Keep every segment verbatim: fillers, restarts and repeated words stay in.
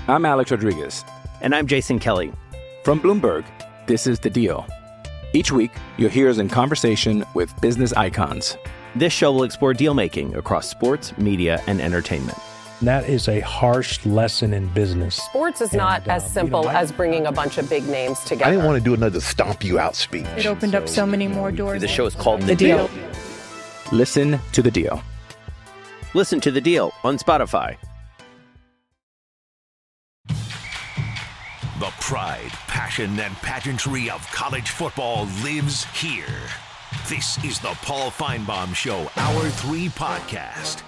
I'm Alex Rodriguez. And I'm Jason Kelly. From Bloomberg, this is The Deal. Each week, you'll hear us in conversation with business icons. This show will explore deal-making across sports, media, and entertainment. That is a harsh lesson in business. Sports is not and, as uh, simple you know, I, as bringing a bunch of big names together. I didn't want to do another stomp you out speech. It opened so, up so many more doors. The show is called The, the deal. deal. Listen to The Deal. Listen to The Deal on Spotify. The pride, passion, and pageantry of college football lives here. This is the Paul Finebaum Show, Hour three podcast.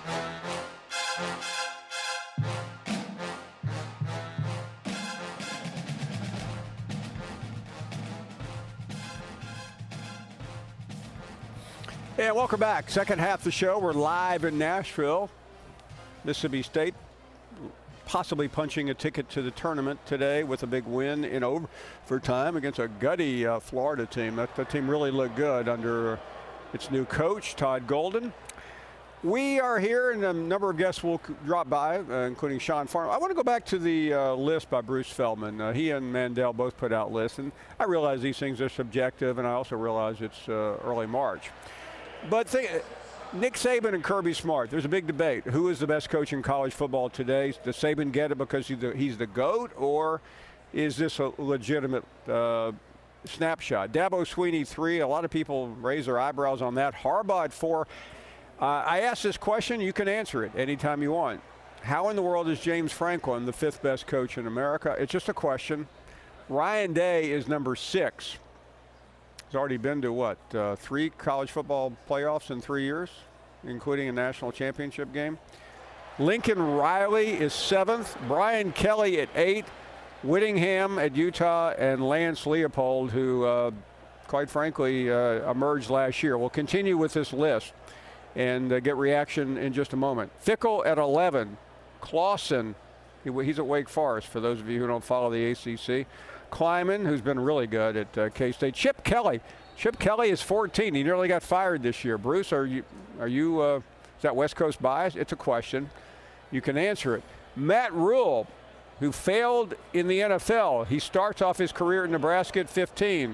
And welcome back. Second half of the show. We're live in Nashville, Mississippi State, possibly punching a ticket to the tournament today with a big win in overtime against a gutty uh, Florida team. That, that team really looked good under its new coach, Todd Golden. We are here, and a number of guests will drop by, uh, including Sean Farnham. I want to go back to the uh, list by Bruce Feldman. Uh, he and Mandel both put out lists, and I realize these things are subjective, and I also realize it's uh, early March. But think, Nick Saban and Kirby Smart, there's a big debate. Who is the best coach in college football today? Does Saban get it because he's the, he's the GOAT, or is this a legitimate uh, snapshot? Dabo Swinney, three. A lot of people raise their eyebrows on that. Harbaugh at four. Uh, I asked this question. You can answer it anytime you want. How in the world is James Franklin the fifth best coach in America? It's just a question. Ryan Day is number six. He's already been to, what, uh, three college football playoffs in three years, including a national championship game. Lincoln Riley is seventh. Brian Kelly at eight. Whittingham at Utah, and Lance Leopold, who, uh, quite frankly, uh, emerged last year. We'll continue with this list and uh, get reaction in just a moment. Fickle at eleven. Clausen, he, he's at Wake Forest, for those of you who don't follow the A C C. Kleiman, who's been really good at uh, K-State. Chip Kelly. Chip Kelly is fourteen. He nearly got fired this year. Bruce, are you, are you uh, is that West Coast bias? It's a question. You can answer it. Matt Rule, who failed in the N F L. He starts off his career in Nebraska at fifteen.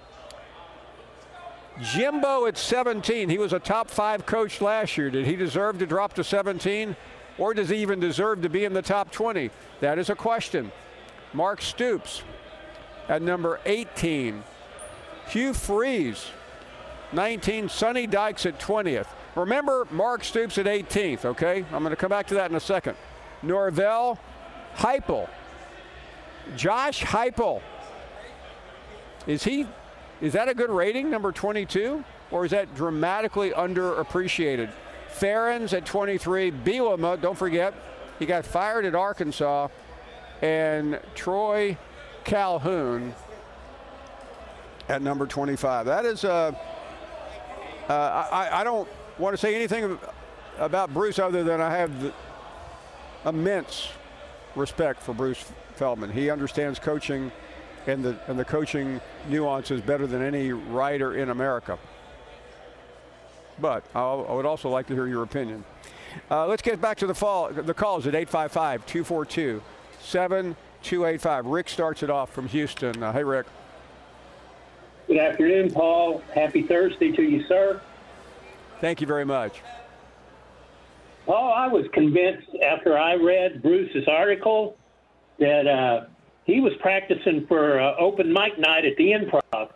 Jimbo at seventeen. He was a top five coach last year. Did he deserve to drop to seventeen? Or does he even deserve to be in the top twenty? That is a question. Mark Stoops at number eighteen. Hugh Freeze, nineteen. Sonny Dykes at twentieth. Remember Mark Stoops at eighteenth, okay? I'm going to come back to that in a second. Norvell Heupel. Josh Heupel. Is he, is that a good rating, number twenty-two? Or is that dramatically underappreciated? Ferentz at twenty-three. Bielema, don't forget, he got fired at Arkansas. And Troy Calhoun at number twenty-five. That is, uh, uh, I, I don't want to say anything about Bruce other than I have the immense respect for Bruce Feldman. He understands coaching and the, and the coaching nuances better than any writer in America. But I'll, I would also like to hear your opinion. Uh, let's get back to the, fall, the calls at eight five five, two four two, seven two eight five. Rick starts it off from Houston. Uh, hey, Rick. Good afternoon, Paul. Happy Thursday to you, sir. Thank you very much. Paul, I was convinced after I read Bruce's article that uh, he was practicing for uh, open mic night at the Improv.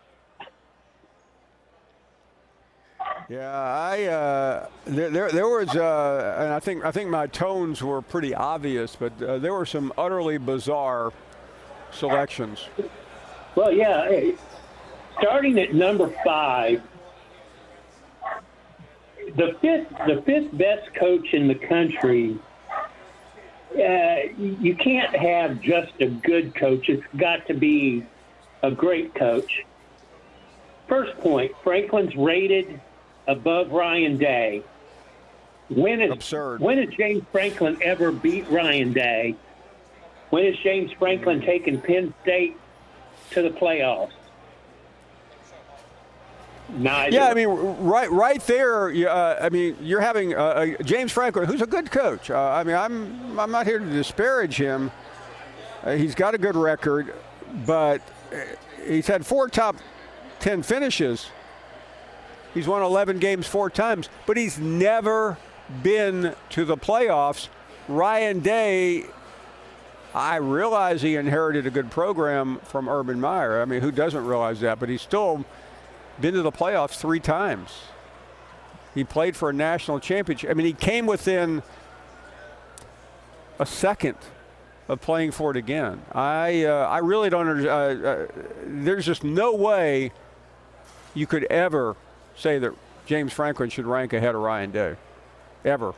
Yeah, I uh, there, there there was, uh, and I think I think my tones were pretty obvious, but uh, there were some utterly bizarre selections. Well, yeah, starting at number five, the fifth the fifth best coach in the country. Uh, you can't have just a good coach. It's got to be a great coach. First point, Franklin's rated above Ryan Day. When is, Absurd. When has James Franklin ever beat Ryan Day? When has James Franklin taken Penn State to the playoffs? Neither. Yeah, I mean, right, right there. Uh, I mean, you're having uh, James Franklin, who's a good coach. Uh, I mean, I'm, I'm not here to disparage him. Uh, he's got a good record, but he's had four top ten finishes. He's won eleven games four times, but he's never been to the playoffs. Ryan Day, I realize he inherited a good program from Urban Meyer. I mean, who doesn't realize that? But he's still been to the playoffs three times. He played for a national championship. I mean, he came within a second of playing for it again. I uh, I really don't understand. Uh, uh, there's just no way you could ever say that James Franklin should rank ahead of Ryan Day. Ever.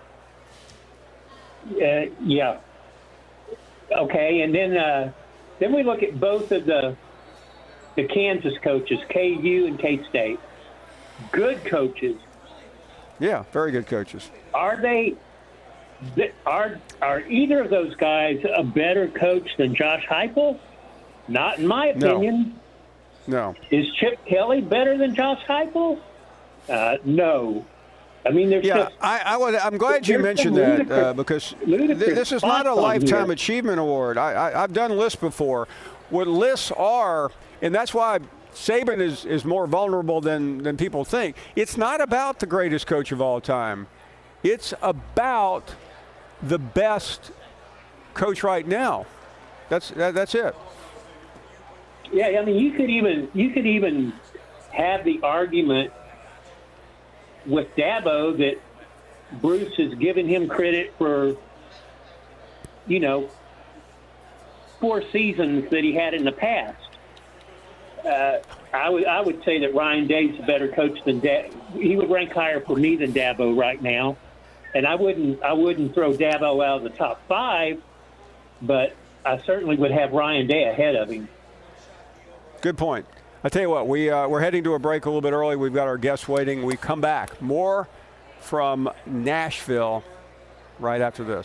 Uh, yeah. Okay, and then uh, then we look at both of the the Kansas coaches, K U and K-State. Good coaches. Yeah, very good coaches. Are they? Are are either of those guys a better coach than Josh Heupel? Not in my opinion. No. no. Is Chip Kelly better than Josh Heupel? Uh, no. I mean, there's yeah. just, I, I would. I'm glad you mentioned that uh, because th- this is not a lifetime here. achievement award. I, I, I've done lists before. What lists are, and that's why Saban is, is more vulnerable than than people think. It's not about the greatest coach of all time. It's about the best coach right now. That's that, that's it. Yeah, I mean, you could even you could even have the argument with Dabo that Bruce has given him credit for, you know, four seasons that he had in the past. Uh, I would I would say that Ryan Day's a better coach than Dabo. He would rank higher for me than Dabo right now. And I wouldn't I wouldn't throw Dabo out of the top five, but I certainly would have Ryan Day ahead of him. Good point. I tell you what, we uh, we're heading to a break a little bit early. We've got our guests waiting. We come back more from Nashville right after this.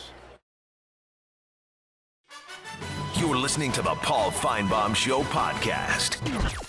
You're listening to the Paul Feinbaum Show podcast.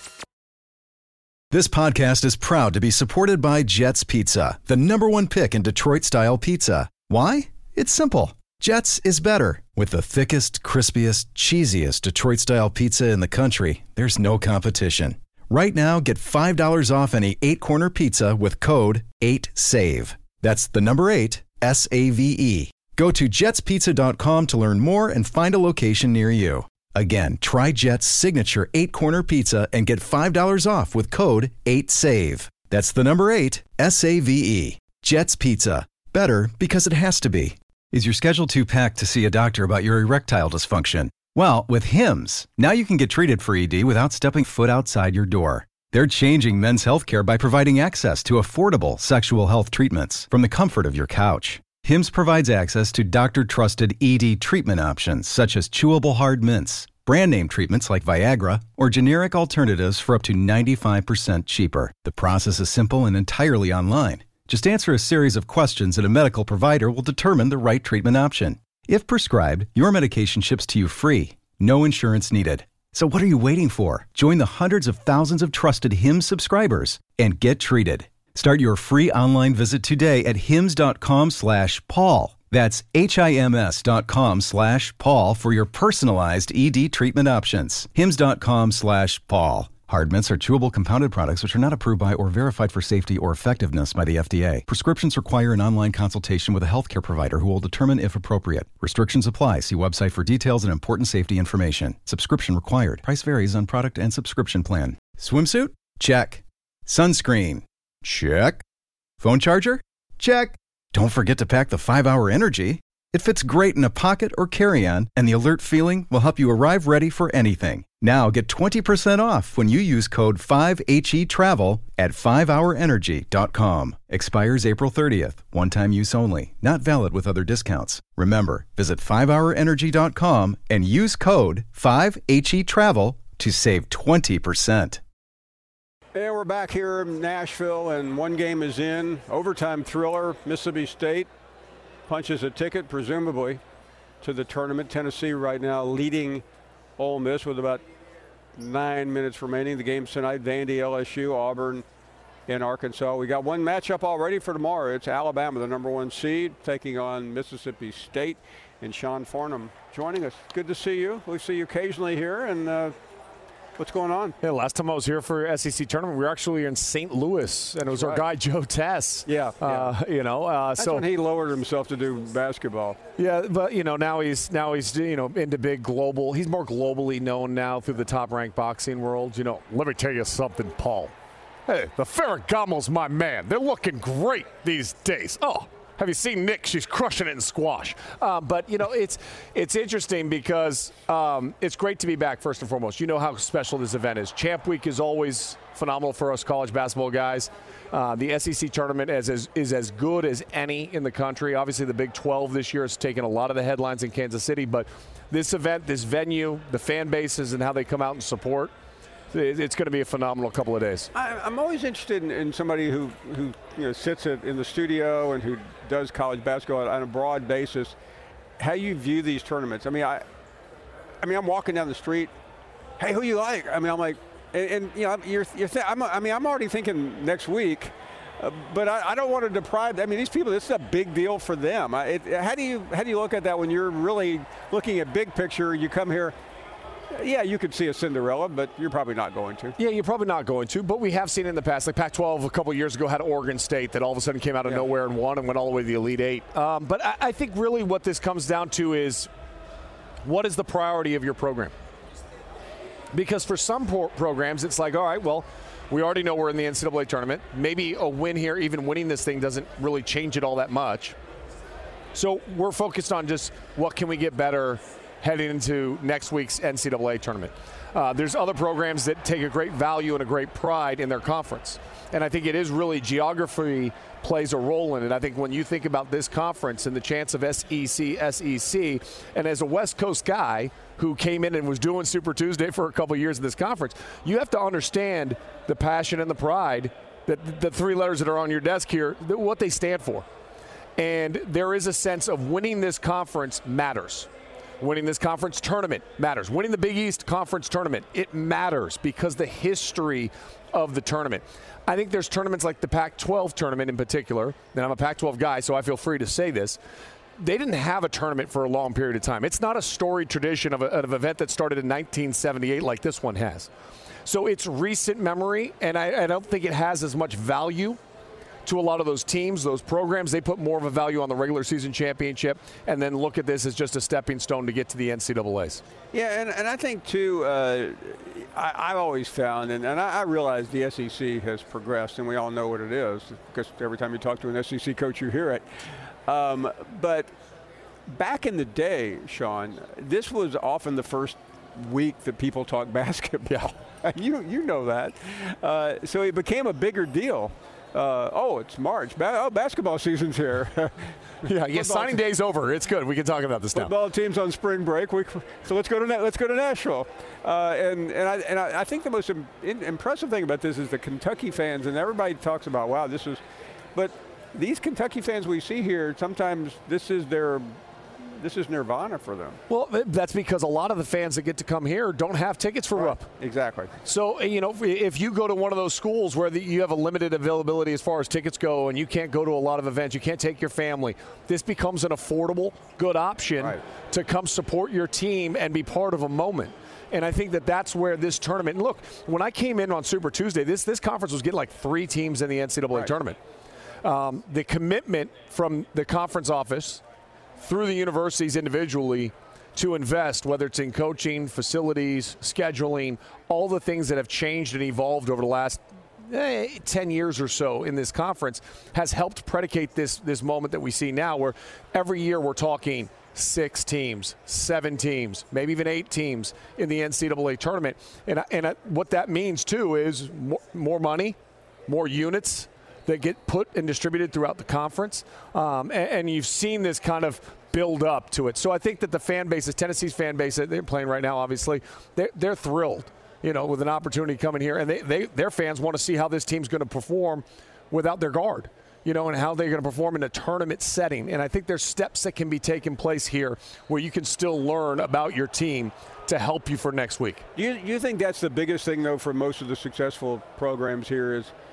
This podcast is proud to be supported by Jets Pizza, the number one pick in Detroit-style pizza. Why? It's simple. Jets is better. With the thickest, crispiest, cheesiest Detroit-style pizza in the country, there's no competition. Right now, get five dollars off any eight-corner pizza with code eight save. That's the number eight, S A V E. Go to jets pizza dot com to learn more and find a location near you. Again, try Jet's signature eight-corner pizza and get five dollars off with code eight save. That's the number eight, S A V E. Jet's Pizza. Better because it has to be. Is your schedule too packed to see a doctor about your erectile dysfunction? Well, with Hims, now you can get treated for E D without stepping foot outside your door. They're changing men's healthcare by providing access to affordable sexual health treatments from the comfort of your couch. Hims provides access to doctor-trusted E D treatment options such as chewable hard mints, brand name treatments like Viagra, or generic alternatives for up to ninety-five percent cheaper. The process is simple and entirely online. Just answer a series of questions and a medical provider will determine the right treatment option. If prescribed, your medication ships to you free. No insurance needed. So what are you waiting for? Join the hundreds of thousands of trusted Hims subscribers and get treated. Start your free online visit today at hims.com slash Paul. That's H-I-M-S dot com slash Paul for your personalized E D treatment options. Hims.com slash Paul. Hard mints are chewable compounded products which are not approved by or verified for safety or effectiveness by the F D A. Prescriptions require an online consultation with a healthcare provider who will determine if appropriate. Restrictions apply. See website for details and important safety information. Subscription required. Price varies on product and subscription plan. Swimsuit? Check. Sunscreen? Check. Phone charger? Check. Don't forget to pack the five hour Energy. It fits great in a pocket or carry-on, and the alert feeling will help you arrive ready for anything. Now get twenty percent off when you use code five H E travel at five hour energy dot com. Expires April thirtieth. One-time use only. Not valid with other discounts. Remember, visit five hour energy dot com and use code five H E travel to save twenty percent. And we're back here in Nashville, and one game is in. Overtime thriller. Mississippi State punches a ticket, presumably, to the tournament. Tennessee right now leading Ole Miss with about nine minutes remaining. The game's tonight. Vandy, L S U, Auburn, in Arkansas. We got one matchup already for tomorrow. It's Alabama, the number one seed, taking on Mississippi State. And Sean Farnham joining us. Good to see you. We see you occasionally here. And uh, what's going on? Yeah, last time I was here for S E C tournament, we were actually in Saint Louis, and it was That's our right. guy Joe Tess. Yeah, uh, yeah. you know, uh, That's so when he lowered himself to do basketball. Yeah, but you know now he's now he's you know into big global. He's more globally known now through the top-ranked boxing world. You know, let me tell you something, Paul. Hey, the Ferragamo's my man. They're looking great these days. Oh. Have you seen Nick? She's crushing it in squash. Uh, but, you know, it's it's interesting because um, it's great to be back, first and foremost. You know how special this event is. Champ Week is always phenomenal for us college basketball guys. Uh, the S E C tournament is, is, is as good as any in the country. Obviously, the Big twelve this year has taken a lot of the headlines in Kansas City. But this event, this venue, the fan bases and how they come out and support, it's going to be a phenomenal couple of days. I, I'm always interested in, in somebody who, who you know, sits at, in the studio and who does college basketball on a broad basis, how you view these tournaments. I mean, I, I mean, I'm walking down the street. Hey, who you like? I mean, I'm like, and, and you know, you're, you're th- I'm, I mean, I'm already thinking next week, uh, but I, I don't want to deprive. I mean, these people, this is a big deal for them. I, it, how do you, how do you look at that when you're really looking at big picture? You come here. Yeah, you could see a Cinderella, but you're probably not going to. Yeah, you're probably not going to, but we have seen it in the past. Like Pac twelve a couple years ago had Oregon State that all of a sudden came out of yeah. nowhere and won and went all the way to the Elite Eight. Um, but I, I think really what this comes down to is what is the priority of your program? Because for some pro- programs, it's like, all right, well, we already know we're in the N C double A tournament. Maybe a win here, even winning this thing, doesn't really change it all that much. So we're focused on just what can we get better heading into next week's N C double A tournament. Uh, there's other programs that take a great value and a great pride in their conference. And I think it is really geography plays a role in it. I think when you think about this conference and the chance of S E C, S E C, and as a West Coast guy who came in and was doing Super Tuesday for a couple of years in this conference, you have to understand the passion and the pride that the three letters that are on your desk here, what they stand for. And there is a sense of winning this conference matters. Winning this conference tournament matters. Winning the Big East Conference tournament, it matters because the history of the tournament. I think there's tournaments like the Pac twelve tournament in particular, and I'm a Pac twelve guy, so I feel free to say this. They didn't have a tournament for a long period of time. It's not a storied tradition of, a, of an event that started in nineteen seventy-eight like this one has. So it's recent memory, and I, I don't think it has as much value to a lot of those teams, those programs. They put more of a value on the regular season championship and then look at this as just a stepping stone to get to the N C double A's. Yeah, and, and I think, too, uh, I, I've always found, and, and I, I realize the S E C has progressed, and we all know what it is, because every time you talk to an S E C coach, you hear it. Um, but back in the day, Sean, this was often the first week that people talk basketball. Yeah. you, you know that. Uh, so it became a bigger deal. Uh, oh, it's March. Ba- oh, basketball season's here. yeah, yeah. Signing te- day's over. It's good. We can talk about this now. Football team's on spring break. We, so let's go to let's go to Nashville. Uh, and and I and I, I think the most im- in, impressive thing about this is the Kentucky fans, and everybody talks about, wow, this is, but these Kentucky fans we see here, sometimes this is their. This is nirvana for them. Well, that's because a lot of the fans that get to come here don't have tickets for right. Rupp. Exactly. So, you know, if you go to one of those schools where the, you have a limited availability as far as tickets go and you can't go to a lot of events, you can't take your family, this becomes an affordable, good option right. to come support your team and be part of a moment. And I think that that's where this tournament, and look, when I came in on Super Tuesday, this, this conference was getting like three teams in the N C double A right. tournament. Um, the commitment from the conference office through the universities individually to invest, whether it's in coaching, facilities, scheduling, all the things that have changed and evolved over the last eh, ten years or so in this conference has helped predicate this, this moment that we see now where every year we're talking six teams, seven teams, maybe even eight teams in the N C double A tournament. And, and what that means, too, is more, more money, more units that get put and distributed throughout the conference. Um, and, and you've seen this kind of build up to it. So I think that the fan bases, Tennessee's fan base, they're playing right now, obviously, they're, they're thrilled, you know, with an opportunity coming here. And they, they their fans want to see how this team's going to perform without their guard, you know, and how they're going to perform in a tournament setting. And I think there's steps that can be taken place here where you can still learn about your team to help you for next week. Do you, you think that's the biggest thing, though, for most of the successful programs here is,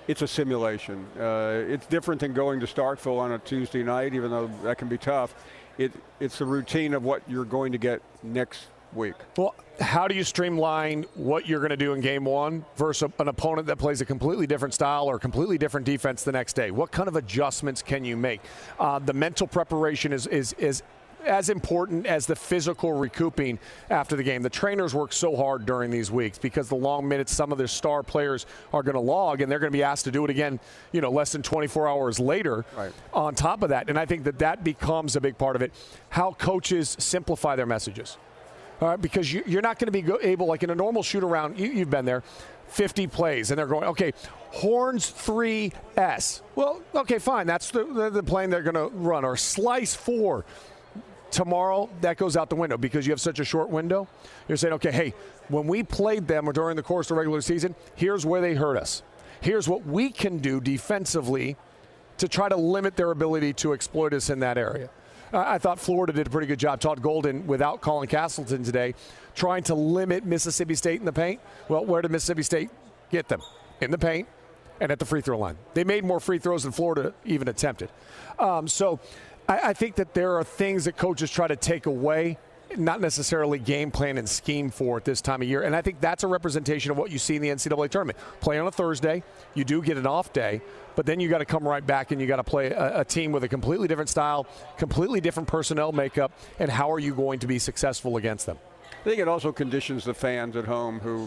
it's a simulation. Uh, it's different than going to Starkville on a Tuesday night, even though that can be tough. It, it's the routine of what you're going to get next week. Well, how do you streamline what you're going to do in game one versus an opponent that plays a completely different style or completely different defense the next day? What kind of adjustments can you make? Uh, the mental preparation is is is as important as the physical recouping after the game. The trainers work so hard during these weeks because the long minutes some of their star players are going to log, and they're going to be asked to do it again, you know, less than twenty-four hours later right. on top of that. And I think that that becomes a big part of it, how coaches simplify their messages. All right, because you, you're not going to be go- able, like in a normal shoot-around, you, you've been there, fifty plays, and they're going, okay, horns three S. Well, okay, fine. That's the, the, the plane they're going to run. Or slice four. Tomorrow, that goes out the window because you have such a short window. You're saying, okay, hey, when we played them or during the course of the regular season, here's where they hurt us. Here's what we can do defensively to try to limit their ability to exploit us in that area. Uh, I thought Florida did a pretty good job. Todd Golden, without Colin Castleton today, trying to limit Mississippi State in the paint. Well, where did Mississippi State get them? In the paint and at the free throw line. They made more free throws than Florida even attempted. Um, so I, I think that there are things that coaches try to take away, not necessarily game plan and scheme for at this time of year. And I think that's a representation of what you see in the N C double A tournament. Play on a Thursday, you do get an off day, but then you got to come right back and you got to play a, a team with a completely different style, completely different personnel makeup, and how are you going to be successful against them? I think it also conditions the fans at home who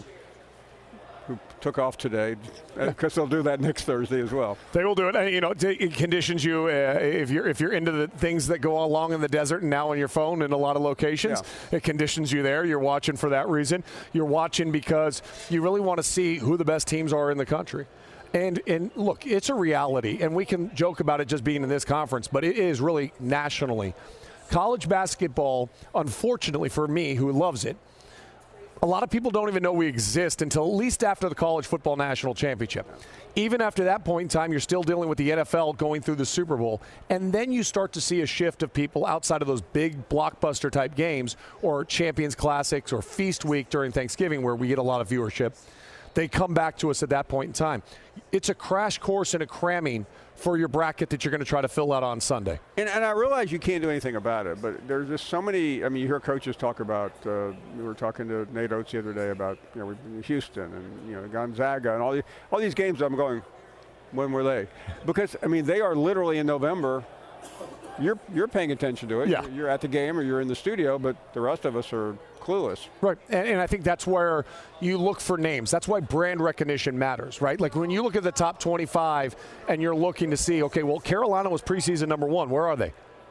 who took off today, because they'll do that next Thursday as well. They will do it. You know, it conditions you uh, if you're if you're into the things that go along in the desert and now on your phone in a lot of locations. Yeah. It conditions you there. You're watching for that reason. You're watching because you really want to see who the best teams are in the country. And and look, it's a reality, and we can joke about it just being in this conference, but it is really nationally. College basketball, unfortunately for me, who loves it, a lot of people don't even know we exist until at least after the College Football National Championship. Even after that point in time, you're still dealing with the N F L going through the Super Bowl. And then you start to see a shift of people outside of those big blockbuster type games or Champions Classics or Feast Week during Thanksgiving where we get a lot of viewership. They come back to us at that point in time. It's a crash course and a cramming for your bracket that you're going to try to fill out on Sunday. And, and I realize you can't do anything about it, but there's just so many. I mean, you hear coaches talk about. Uh, we were talking to Nate Oates the other day about you know Houston and you know Gonzaga and all these all these games. I'm going, when were they? Because I mean, they are literally in November. You're you're paying attention to it. Yeah. You're at the game or you're in the studio, but the rest of us are clueless. Right, and, and I think that's where you look for names. That's why brand recognition matters, right? Like when you look at the top twenty-five and you're looking to see, okay, well, Carolina was preseason number one. Where are they?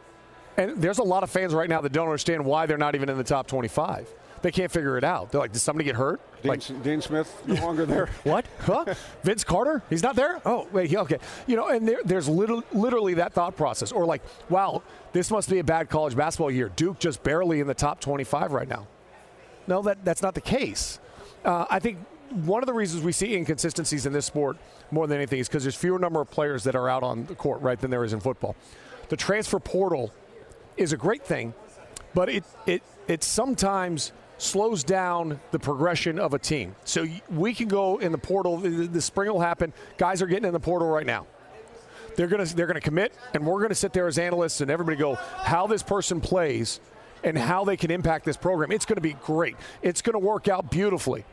And there's a lot of fans right now that don't understand why they're not even in the top twenty-five. They can't figure it out. They're like, did somebody get hurt? Dean, like, Dean Smith no longer there. What? Huh? Vince Carter? He's not there? Oh, wait, he, okay. You know, and there, there's little, literally that thought process. Or like, wow, this must be a bad college basketball year. Duke just barely in the top twenty-five right now. No, that, that's not the case. Uh, I think one of the reasons we see inconsistencies in this sport more than anything is because there's fewer number of players that are out on the court, right, than there is in football. The transfer portal is a great thing, but it it it sometimes slows down the progression of a team. So we can go in the portal. The, the spring will happen. Guys are getting in the portal right now. They're gonna they're gonna commit, and we're gonna sit there as analysts and everybody go how this person plays and how they can impact this program. It's going to be great. It's going to work out beautifully.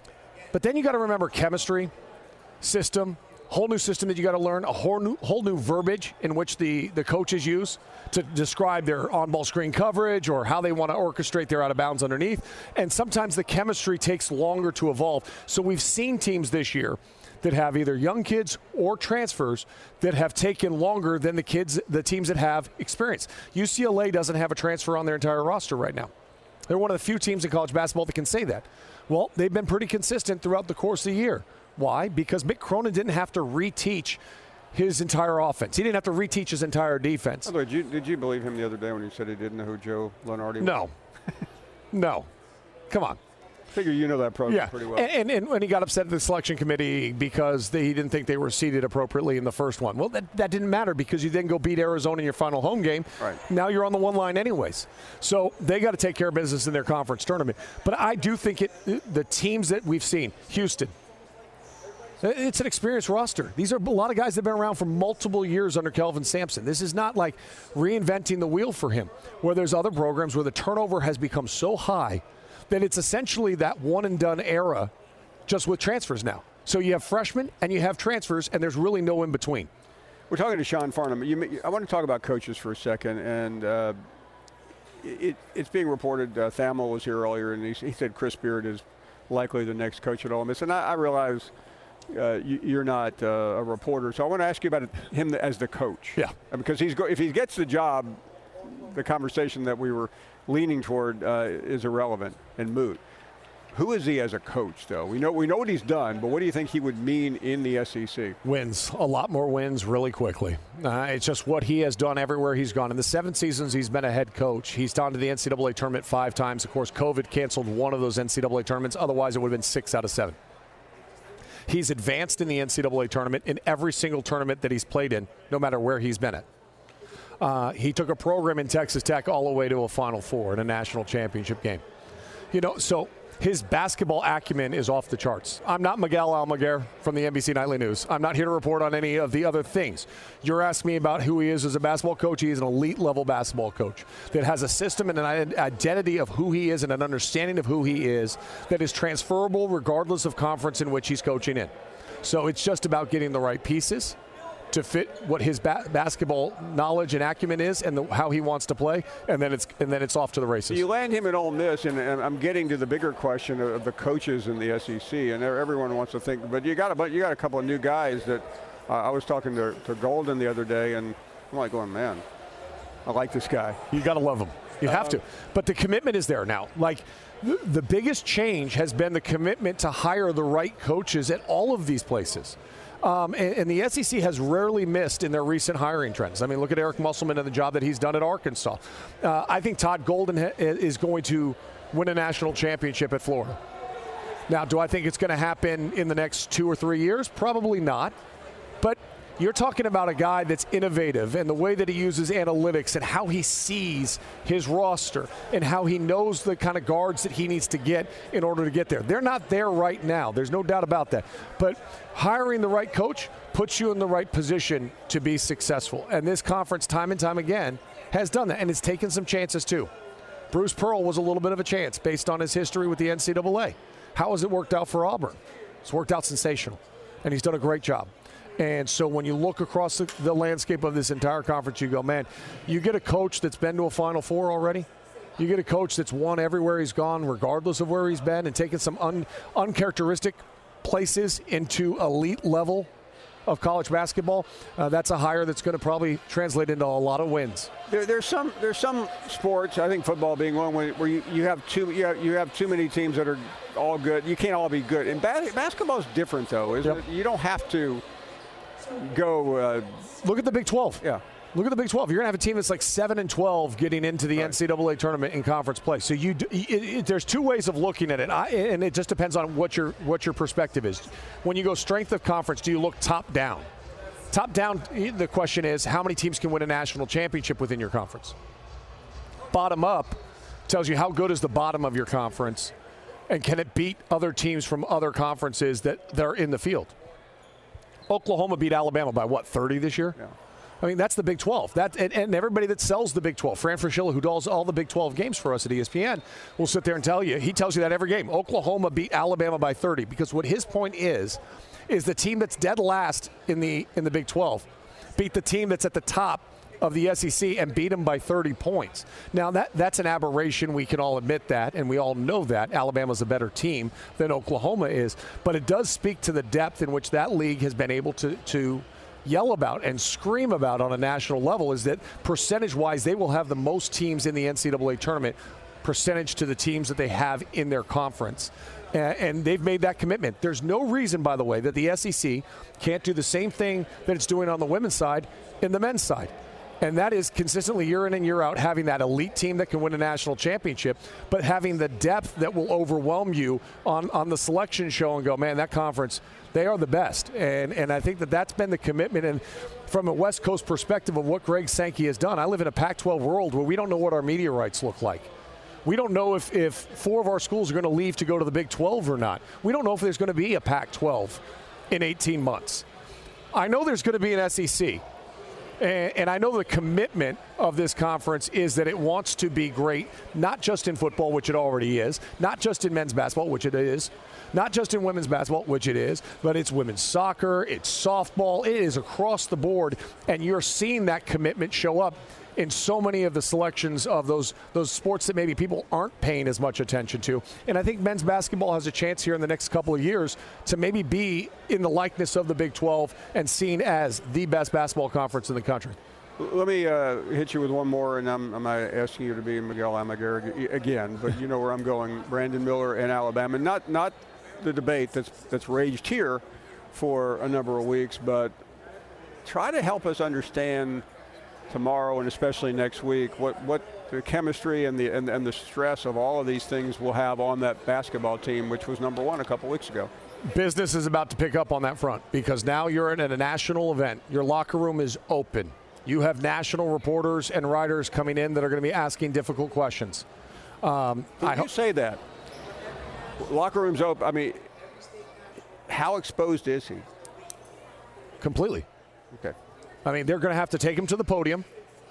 But then you got to remember chemistry, system, whole new system that you got to learn, a whole new, whole new verbiage in which the, the coaches use to describe their on-ball screen coverage or how they want to orchestrate their out-of-bounds underneath. And sometimes the chemistry takes longer to evolve. So we've seen teams this year that have either young kids or transfers that have taken longer than the kids, the teams that have experience. U C L A doesn't have a transfer on their entire roster right now. They're one of the few teams in college basketball that can say that. Well, they've been pretty consistent throughout the course of the year. Why? Because Mick Cronin didn't have to reteach his entire offense. He didn't have to reteach his entire defense. By the way, did you, did you believe him the other day when he said he didn't know who Joe Lunardi was? No. No. Come on. I figure you know that program yeah. pretty well. And, and, and when he got upset at the selection committee because they, he didn't think they were seated appropriately in the first one. Well, that, that didn't matter because you then go beat Arizona in your final home game. Right. Now you're on the one line anyways. So they got to take care of business in their conference tournament. But I do think it. the teams that we've seen, Houston, It's an experienced roster. These are a lot of guys that have been around for multiple years under Kelvin Sampson. This is not like reinventing the wheel for him, where there's other programs where the turnover has become so high that it's essentially that one-and-done era just with transfers now. So you have freshmen and you have transfers, and there's really no in-between. We're talking to Sean Farnham. You, I want to talk about coaches for a second, and uh, it, it's being reported, uh, Thamel was here earlier, and he, he said Chris Beard is likely the next coach at Ole Miss. And I, I realize uh, you, you're not uh, a reporter, so I want to ask you about him as the coach. Yeah. Because he's go, if he gets the job, the conversation that we were leaning toward uh, is irrelevant and moot. Who is he as a coach, though? We know we know what he's done, but what do you think he would mean in the S E C? Wins. A lot more wins really quickly. Uh, it's just what he has done everywhere he's gone. In the seven seasons he's been a head coach, he's gone to the N C double A tournament five times. Of course, COVID canceled one of those N C double A tournaments. Otherwise, it would have been six out of seven. He's advanced in the N C double A tournament in every single tournament that he's played in, no matter where he's been at. Uh, he took a program in Texas Tech all the way to a Final Four in a national championship game. You know, so his basketball acumen is off the charts. I'm not Miguel Almaguer from the N B C Nightly News. I'm not here to report on any of the other things. You're asking me about who he is as a basketball coach. He is an elite-level basketball coach that has a system and an identity of who he is and an understanding of who he is that is transferable regardless of conference in which he's coaching in. So it's just about getting the right pieces to fit what his ba- basketball knowledge and acumen is and the, how he wants to play, and then it's and then it's off to the races. You land him at Ole Miss, and, and I'm getting to the bigger question of, of the coaches in the S E C, and everyone wants to think, but you got a, but you got a couple of new guys that uh, I was talking to, to Golden the other day, and I'm like going, man, I like this guy. You got to love him. You have to. But the commitment is there now. Like, the, the biggest change has been the commitment to hire the right coaches at all of these places. Um, and, and the S E C has rarely missed in their recent hiring trends. I mean, look at Eric Musselman and the job that he's done at Arkansas. Uh, I think Todd Golden ha- is going to win a national championship at Florida. Now, do I think it's going to happen in the next two or three years? Probably not. But you're talking about a guy that's innovative, and the way that he uses analytics and how he sees his roster and how he knows the kind of guards that he needs to get in order to get there. They're not there right now. There's no doubt about that. But hiring the right coach puts you in the right position to be successful. And this conference, time and time again, has done that, and it's taken some chances too. Bruce Pearl was a little bit of a chance based on his history with the N C double A. How has it worked out for Auburn? It's worked out sensational, and he's done a great job. And so when you look across the, the landscape of this entire conference, you go, man, you get a coach that's been to a Final Four already. You get a coach that's won everywhere he's gone, regardless of where he's been, and taken some un, uncharacteristic places into elite level of college basketball. Uh, that's a hire that's going to probably translate into a lot of wins. There, there's some there's some sports, I think football being one, where, where you, you have too you have, you have too many teams that are all good. You can't all be good. And bas- basketball is different, though, isn't yep. it? You don't have to go. Uh, Look at the Big twelve. Yeah. Look at the Big twelve. You're going to have a team that's like seven and twelve getting into the right. N C double A tournament in conference play. So you, do, it, it, there's two ways of looking at it, I, and it just depends on what your what your perspective is. When you go strength of conference, do you look top down? Top down, the question is how many teams can win a national championship within your conference? Bottom up tells you how good is the bottom of your conference, and can it beat other teams from other conferences that, that are in the field? Oklahoma beat Alabama by what, thirty this year? Yeah. I mean, that's the Big twelve. That and, and everybody that sells the Big twelve, Fran Fraschilla, who does all the Big twelve games for us at E S P N, will sit there and tell you. He tells you that every game. Oklahoma beat Alabama by thirty because what his point is, is the team that's dead last in the in the Big twelve beat the team that's at the top of the S E C and beat them by thirty points. Now, that that's an aberration. We can all admit that, and we all know that. Alabama's a better team than Oklahoma is. But it does speak to the depth in which that league has been able to to yell about and scream about on a national level, is that percentage-wise, they will have the most teams in the N C double A tournament percentage to the teams that they have in their conference. And they've made that commitment. There's no reason, by the way, that the S E C can't do the same thing that it's doing on the women's side in the men's side. And that is consistently year in and year out having that elite team that can win a national championship, but having the depth that will overwhelm you on, on the selection show and go, man, that conference, they are the best. And and I think that that's been the commitment. And from a West Coast perspective of what Greg Sankey has done, I live in a Pac twelve world where we don't know what our media rights look like. We don't know if, if four of our schools are going to leave to go to the Big twelve or not. We don't know if there's going to be a Pac twelve in eighteen months. I know there's going to be an S E C. And, and I know the commitment of this conference is that it wants to be great, not just in football, which it already is, not just in men's basketball, which it is, not just in women's basketball, which it is, but it's women's soccer, it's softball, it is across the board, and you're seeing that commitment show up in so many of the selections of those those sports that maybe people aren't paying as much attention to. And I think men's basketball has a chance here in the next couple of years to maybe be in the likeness of the Big twelve and seen as the best basketball conference in the country. Let me uh, hit you with one more, and I'm, I'm not asking you to be Miguel Almaguer again, but you know where I'm going. Brandon Miller and Alabama. Not not the debate that's that's raged here for a number of weeks, but try to help us understand tomorrow and especially next week what, what the chemistry and the and, and the stress of all of these things will have on that basketball team, which was number one a couple weeks ago. Business is about to pick up on that front because now you're in at a national event. Your locker room is open. You have national reporters and writers coming in that are going to be asking difficult questions. Um, Did I you ho- say that? Locker room's open. I mean, how exposed is he? Completely. Okay. I mean, they're going to have to take him to the podium,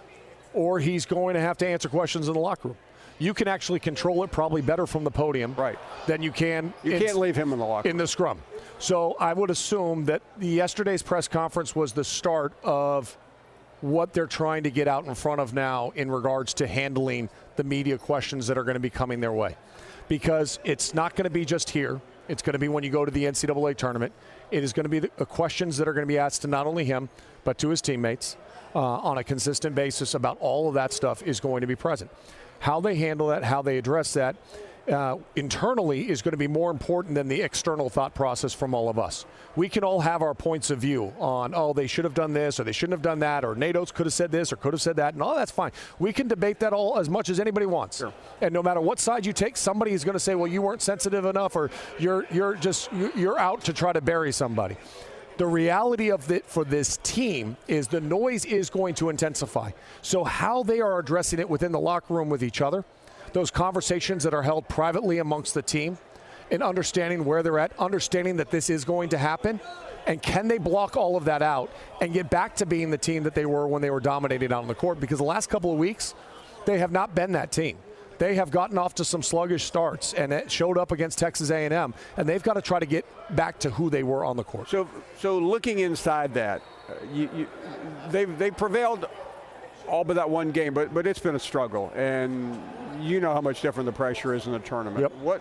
or he's going to have to answer questions in the locker room. You can actually control it probably better from the podium right. than you can. You in, can't leave him in the locker room. in the scrum. So I would assume that yesterday's press conference was the start of what they're trying to get out in front of now in regards to handling the media questions that are going to be coming their way. Because it's not going to be just here. It's going to be when you go to the N C double A tournament. It is going to be the questions that are going to be asked to not only him, but to his teammates uh, on a consistent basis about all of that stuff is going to be present. How they handle that, how they address that uh, internally is going to be more important than the external thought process from all of us. We can all have our points of view on, oh, they should have done this or they shouldn't have done that, or Nate Oates could have said this or could have said that, and all that's fine. We can debate that all as much as anybody wants. Sure. And no matter what side you take, somebody is going to say, well, you weren't sensitive enough, or you're you're just you're out to try to bury somebody. The reality of it for this team is the noise is going to intensify. So how they are addressing it within the locker room with each other, those conversations that are held privately amongst the team, and understanding where they're at, understanding that this is going to happen, and can they block all of that out and get back to being the team that they were when they were dominating out on the court? Because the last couple of weeks, they have not been that team. They have gotten off to some sluggish starts, and it showed up against Texas A and M, and they've got to try to get back to who they were on the court. So, so looking inside that, uh, you, you, they've they prevailed all but that one game, but but it's been a struggle, and you know how much different the pressure is in the tournament. Yep. What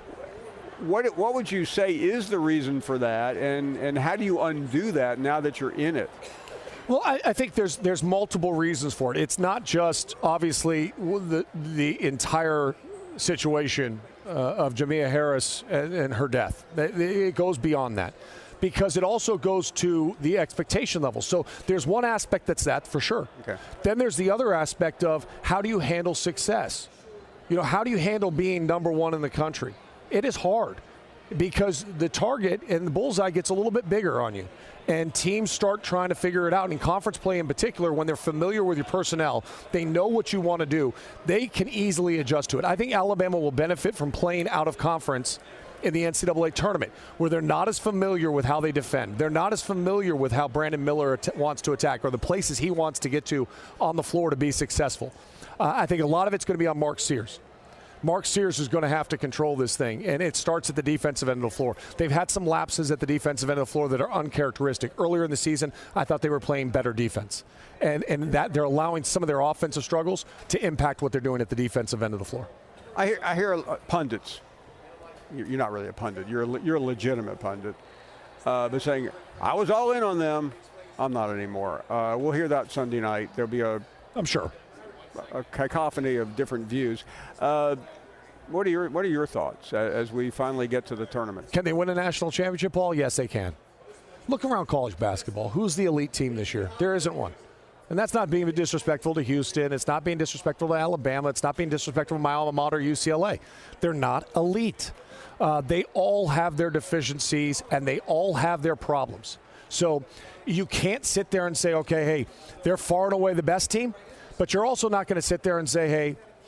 what what would you say is the reason for that, and and how do you undo that now that you're in it? Well, I, I think there's there's multiple reasons for it. It's not just obviously the the entire situation uh, of Jamia Harris and, and her death. It goes beyond that, because it also goes to the expectation level. So there's one aspect that's that for sure. Okay. Then there's the other aspect of how do you handle success? You know, how do you handle being number one in the country? It is hard, because the target and the bullseye gets a little bit bigger on you. And teams start trying to figure it out. And in conference play in particular, when they're familiar with your personnel, they know what you want to do, they can easily adjust to it. I think Alabama will benefit from playing out of conference in the N C double A tournament, where they're not as familiar with how they defend. They're not as familiar with how Brandon Miller at- wants to attack, or the places he wants to get to on the floor to be successful. Uh, I think a lot of it's going to be on Mark Sears. Mark Sears is going to have to control this thing, and it starts at the defensive end of the floor. They've had some lapses at the defensive end of the floor that are uncharacteristic. Earlier in the season, I thought they were playing better defense, and and that they're allowing some of their offensive struggles to impact what they're doing at the defensive end of the floor. I hear I hear uh, pundits. You're not really a pundit. You're a, you're a legitimate pundit. Uh, they're saying, I was all in on them. I'm not anymore. Uh, we'll hear that Sunday night. There'll be a, I'm sure, a cacophony of different views. Uh, what are your What are your thoughts as, as we finally get to the tournament? Can they win a national championship, Paul? Yes, they can. Look around college basketball. Who's the elite team this year? There isn't one. And that's not being disrespectful to Houston. It's not being disrespectful to Alabama. It's not being disrespectful to my alma mater, U C L A. They're not elite. Uh, they all have their deficiencies, and they all have their problems. So you can't sit there and say, okay, hey, they're far and away the best team, but you're also not going to sit there and say, hey,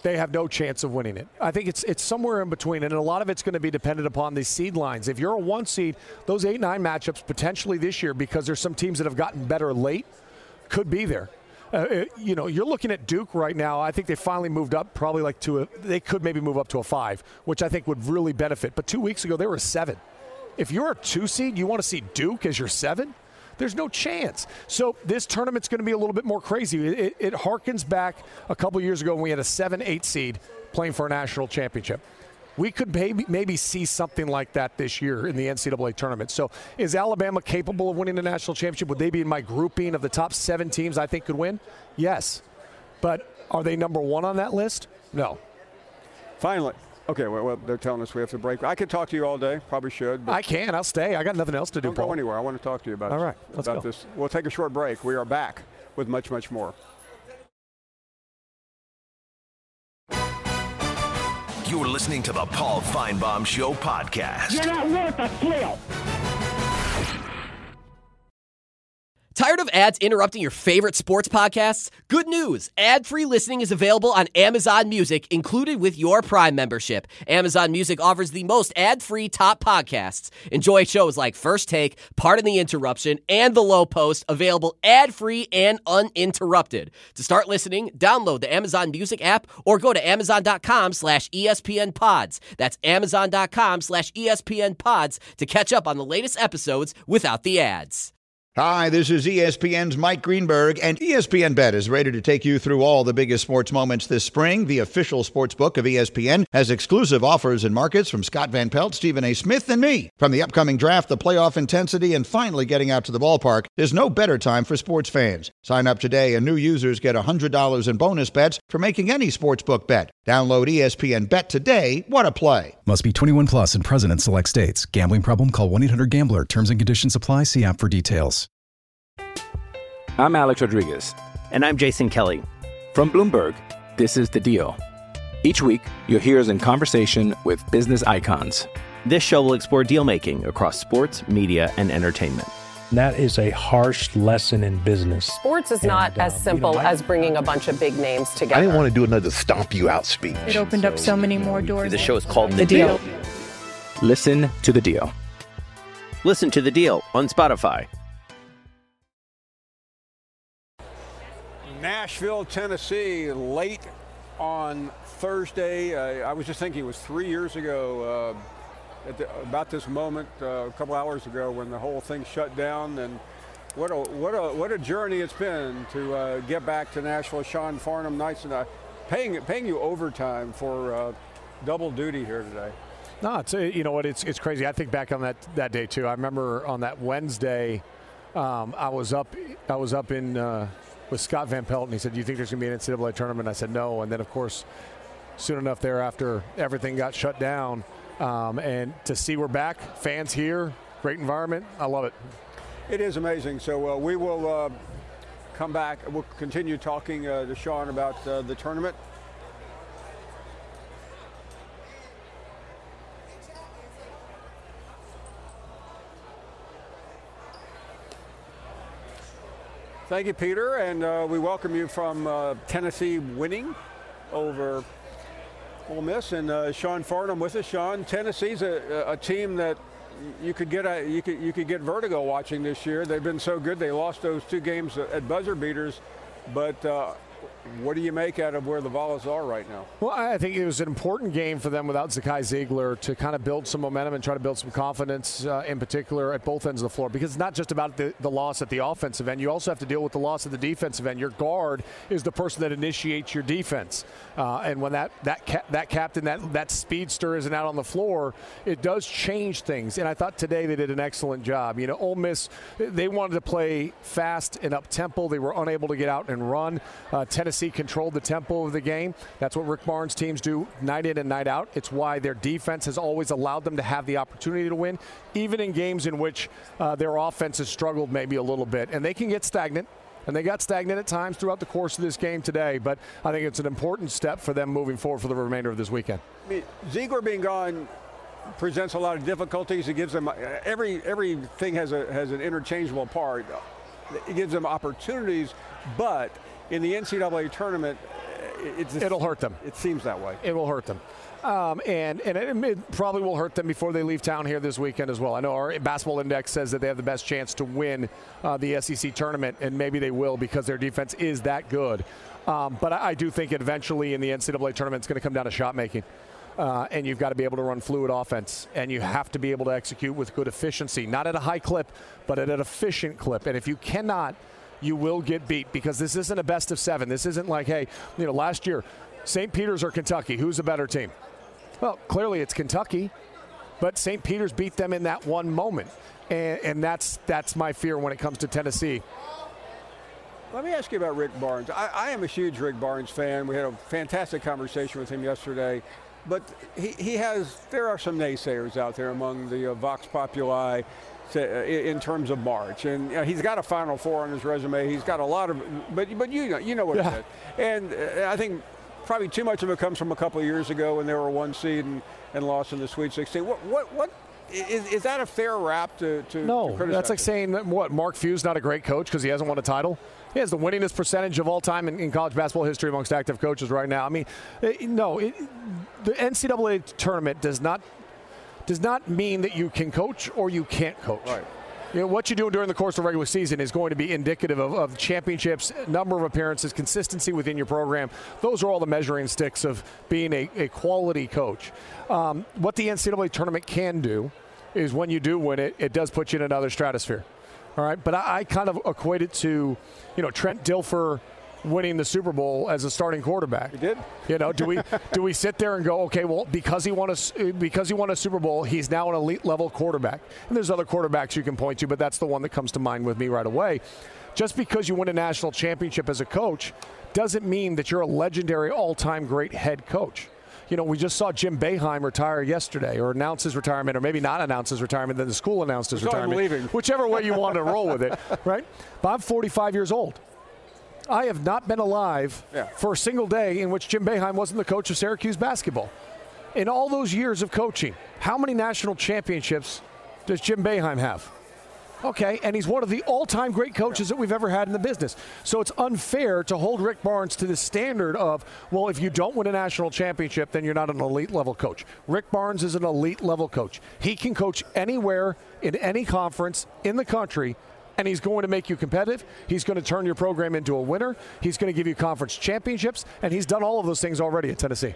they have no chance of winning it. I think it's it's somewhere in between, and a lot of it's going to be dependent upon the seed lines. If you're a one seed, those eight nine matchups potentially this year, because there's some teams that have gotten better late, could be there. Uh, you know, you're looking at Duke right now. I think they finally moved up, probably like to a, they could maybe move up to a five, which I think would really benefit. But two weeks ago, they were a seven. If you're a two seed, you want to see Duke as your seven? There's no chance. So this tournament's going to be a little bit more crazy. It, it, it harkens back a couple years ago when we had a seven eight seed playing for a national championship. We could maybe, maybe see something like that this year in the N C double A tournament. So is Alabama capable of winning the national championship? Would they be in my grouping of the top seven teams I think could win? Yes. But are they number one on that list? No. Finally. Okay, well, well, they're telling us we have to break. I could talk to you all day. Probably should. I can. I'll stay. I got nothing else to do, Don't Paul. go anywhere. I want to talk to you about, all right, let's about go. this. We'll take a short break. We are back with much, much more. You're listening to the Paul Feinbaum Show podcast. You're not worth a flail. Tired of ads interrupting your favorite sports podcasts? Good news! Ad-free listening is available on Amazon Music, included with your Prime membership. Amazon Music offers the most ad-free top podcasts. Enjoy shows like First Take, Pardon the Interruption, and The Low Post, available ad-free and uninterrupted. To start listening, download the Amazon Music app or go to amazon.com slash ESPN pods. That's amazon.com slash ESPN pods to catch up on the latest episodes without the ads. Hi, this is E S P N's Mike Greenberg, and E S P N Bet is ready to take you through all the biggest sports moments this spring. The official sports book of E S P N has exclusive offers and markets from Scott Van Pelt, Stephen A. Smith, and me. From the upcoming draft, the playoff intensity, and finally getting out to the ballpark, there's no better time for sports fans. Sign up today, and new users get one hundred dollars in bonus bets for making any sportsbook bet. Download E S P N Bet today. What a play. Must be twenty-one plus and present in select states. Gambling problem? Call one eight hundred gambler. Terms and conditions apply. See app for details. I'm Alex Rodriguez. And I'm Jason Kelly. From Bloomberg, this is The Deal. Each week, you'll hear us in conversation with business icons. This show will explore deal-making across sports, media, and entertainment. That is a harsh lesson in business. Sports is And, not as um, simple you know, I- as bringing a bunch of big names together. I didn't want to do another stomp you out speech. It opened up so many more doors. The show is called The, The deal. Deal. Listen to The Deal. Listen to The Deal on Spotify. Nashville, Tennessee, late on Thursday. Uh, I was just thinking it was three years ago, uh, at the, about this moment, uh, a couple hours ago, when the whole thing shut down. And what a what a what a journey it's been to uh, get back to Nashville. Sean Farnham, nice and uh, paying paying you overtime for uh, double duty here today. No, it's you know what it's it's crazy. I think back on that that day too. I remember on that Wednesday, um, I was up I was up in. Uh, with Scott Van Pelt, and he said, do you think there's going to be an N C double A tournament? I said, no. And then, of course, soon enough thereafter, everything got shut down. Um, and to see we're back, fans here, great environment. I love it. It is amazing. So uh, we will uh, come back. We'll continue talking uh, to Sean about uh, the tournament. Thank you, Peter, and uh, we welcome you from uh, Tennessee winning over Ole Miss, and uh, Sean Farnham with us. Sean, Tennessee's a, a team that you could get a, you could you could get vertigo watching this year. They've been so good. They lost those two games at buzzer beaters, but uh, what do you make out of where the Vols are right now? Well, I think it was an important game for them without Zakai Ziegler to kind of build some momentum and try to build some confidence, uh, in particular at both ends of the floor. Because it's not just about the, the loss at the offensive end. You also have to deal with the loss at the defensive end. Your guard is the person that initiates your defense. Uh, and when that that ca- that captain, that, that speedster isn't out on the floor, it does change things. And I thought today they did an excellent job. You know, Ole Miss, they wanted to play fast and up-tempo. They were unable to get out and run. Uh, Tennessee controlled the tempo of the game. That's what Rick Barnes teams do night in and night out. It's why their defense has always allowed them to have the opportunity to win, even in games in which uh, their offense has struggled maybe a little bit. And they can get stagnant, and they got stagnant at times throughout the course of this game today. But I think it's an important step for them moving forward for the remainder of this weekend. I mean, Ziegler being gone presents a lot of difficulties. It gives them every everything has a has an interchangeable part. It gives them opportunities, but in the N C double A tournament, it just, it'll hurt them. It seems that way. It will hurt them. Um, and and it, it probably will hurt them before they leave town here this weekend as well. I know our basketball index says that they have the best chance to win uh, the S E C tournament, and maybe they will because their defense is that good. Um, but I, I do think eventually in the N C double A tournament it's going to come down to shot making. Uh, and you've got to be able to run fluid offense, and you have to be able to execute with good efficiency, not at a high clip, but at an efficient clip. And if you cannot, you will get beat, because this isn't a best of seven. This isn't like, hey, you know, last year, Saint Peter's or Kentucky, who's a better team? Well, clearly it's Kentucky, but Saint Peter's beat them in that one moment, and, and that's that's my fear when it comes to Tennessee. Let me ask you about Rick Barnes. I, I am a huge Rick Barnes fan. We had a fantastic conversation with him yesterday. But he, he has, there are some naysayers out there among the uh, Vox Populi to, uh, in terms of March. And you know, he's got a Final Four on his resume. He's got a lot of, but but you know, you know what yeah. it is. And uh, I think probably too much of it comes from a couple of years ago when they were one seed and, and lost in the Sweet sixteen. What, what, what is, is that a fair rap to, to, no, to criticize? That's like saying, that, what, Mark Few's not a great coach because he hasn't won a title? He has the winningest percentage of all time in, in college basketball history amongst active coaches right now. I mean, it, no, it, the N C double A tournament does not does not mean that you can coach or you can't coach. Right. You know, what you do during the course of the regular season is going to be indicative of, of championships, number of appearances, consistency within your program. Those are all the measuring sticks of being a, a quality coach. Um, what the N C double A tournament can do is when you do win it, it does put you in another stratosphere. All right, but I, I kind of equate it to, you know, Trent Dilfer winning the Super Bowl as a starting quarterback. He did. You know, do we do we sit there and go, okay, well, because he won a because he won a Super Bowl, he's now an elite level quarterback. And there's other quarterbacks you can point to, but that's the one that comes to mind with me right away. Just because you win a national championship as a coach doesn't mean that you're a legendary all-time great head coach. You know, we just saw Jim Boeheim retire yesterday, or announce his retirement, or maybe not announce his retirement, then the school announced his retirement. Leaving. Whichever way you want to roll with it, right? But I'm forty-five years old. I have not been alive yeah. for a single day in which Jim Boeheim wasn't the coach of Syracuse basketball. In all those years of coaching, how many national championships does Jim Boeheim have? Okay, and he's one of the all-time great coaches that we've ever had in the business. So it's unfair to hold Rick Barnes to the standard of, well, if you don't win a national championship, then you're not an elite-level coach. Rick Barnes is an elite-level coach. He can coach anywhere in any conference in the country, and he's going to make you competitive. He's going to turn your program into a winner. He's going to give you conference championships, and he's done all of those things already at Tennessee.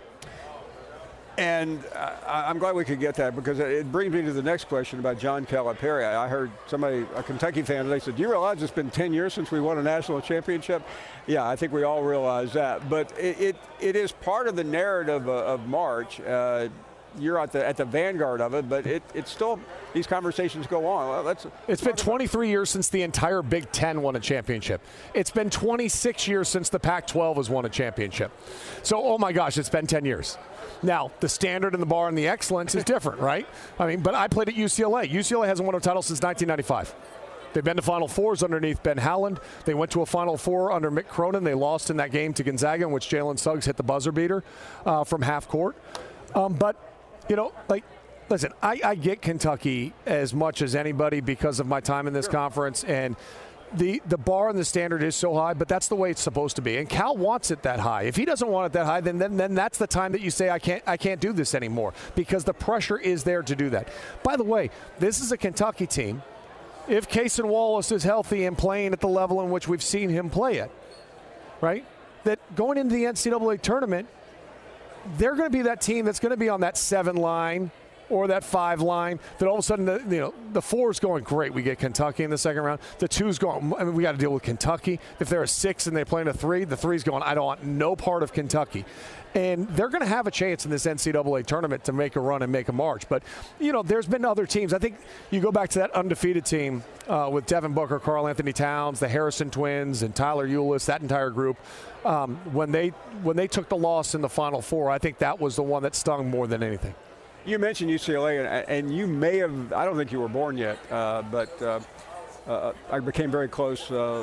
And uh, I'm glad we could get that, because it brings me to the next question about John Calipari. I heard somebody, a Kentucky fan, they said, do you realize it's been ten years since we won a national championship? Yeah, I think we all realize that. But it it, it is part of the narrative of, of March. Uh, you're at the at the vanguard of it, but it it's still, these conversations go on. Well, let's, it's been twenty-three years since the entire Big Ten won a championship. It's been twenty-six years since the Pac twelve has won a championship. So, oh my gosh, it's been ten years. Now, the standard and the bar and the excellence is different, right? I mean, but I played at U C L A. U C L A hasn't won a title since nineteen ninety-five. They've been to Final Fours underneath Ben Howland. They went to a Final Four under Mick Cronin. They lost in that game to Gonzaga, in which Jalen Suggs hit the buzzer beater uh, from half court. Um, but, you know, like, listen, I, I get Kentucky as much as anybody because of my time in this sure. conference, and The the bar and the standard is so high, but that's the way it's supposed to be. And Cal wants it that high. If he doesn't want it that high, then, then then that's the time that you say I can't I can't do this anymore, because the pressure is there to do that. By the way, this is a Kentucky team. If Cason Wallace is healthy and playing at the level in which we've seen him play at, right? That going into the N C double A tournament, they're going to be that team that's going to be on that seven line or that five line, that all of a sudden, the, you know, the four's going great. We get Kentucky in the second round. The two's going, I mean, we got to deal with Kentucky. If they're a six and they play in a three, the three's going, I don't want no part of Kentucky. And they're going to have a chance in this N C double A tournament to make a run and make a march. But, you know, there's been other teams. I think you go back to that undefeated team uh, with Devin Booker, Karl Anthony Towns, the Harrison twins, and Tyler Ulis, that entire group. Um, when they when they took the loss in the Final Four, I think that was the one that stung more than anything. You mentioned U C L A, and, and you may have, I don't think you were born yet, uh, but uh, uh, I became very close uh,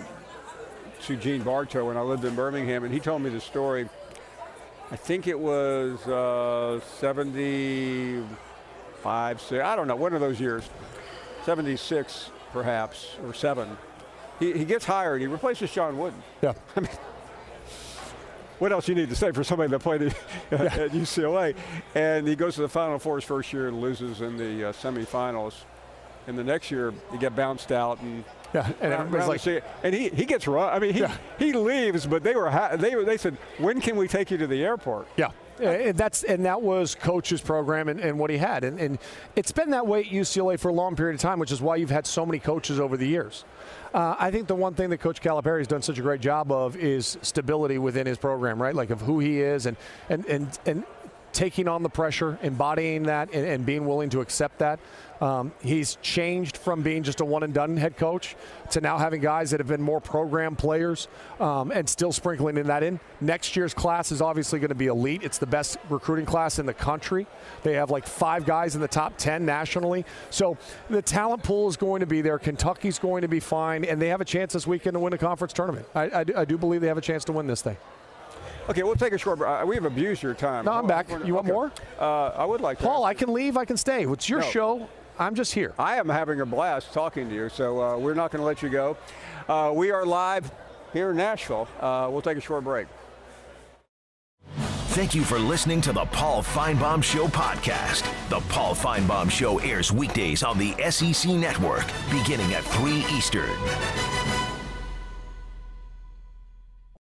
to Gene Bartow when I lived in Birmingham, and he told me the story. I think it was uh, seventy-five, I don't know, one of those years, seventy-six perhaps, or seven. He, he gets hired, he replaces John Wooden. Yeah. I mean, what else you need to say for somebody that played at, yeah. at U C L A? And he goes to the Final Four his first year and loses in the uh, semifinals. And the next year, he get bounced out and. Yeah, and everybody's like, and he, he gets run. I mean, he yeah. he leaves, but they were ha- they were they said, when can we take you to the airport? Yeah. And that's and that was Coach's program and, and what he had. And, and it's been that way at U C L A for a long period of time, which is why you've had so many coaches over the years. Uh, I think the one thing that Coach Calipari has done such a great job of is stability within his program, right? Like of who he is and and and, and taking on the pressure, embodying that, and, and being willing to accept that. Um, he's changed from being just a one-and-done head coach to now having guys that have been more program players um, and still sprinkling in that in. Next year's class is obviously going to be elite. It's the best recruiting class in the country. They have like five guys in the top ten nationally. So the talent pool is going to be there. Kentucky's going to be fine, and they have a chance this weekend to win a conference tournament. I, I, I do believe they have a chance to win this thing. Okay, we'll take a short break. Uh, we have abused your time. No, I'm back. You want okay. more? Uh, I would like to. Paul, I can leave. I can stay. It's your no. show. I'm just here. I am having a blast talking to you, so uh, we're not going to let you go. Uh, we are live here in Nashville. Uh, we'll take a short break. Thank you for listening to the Paul Finebaum Show podcast. The Paul Finebaum Show airs weekdays on the S E C Network, beginning at three Eastern.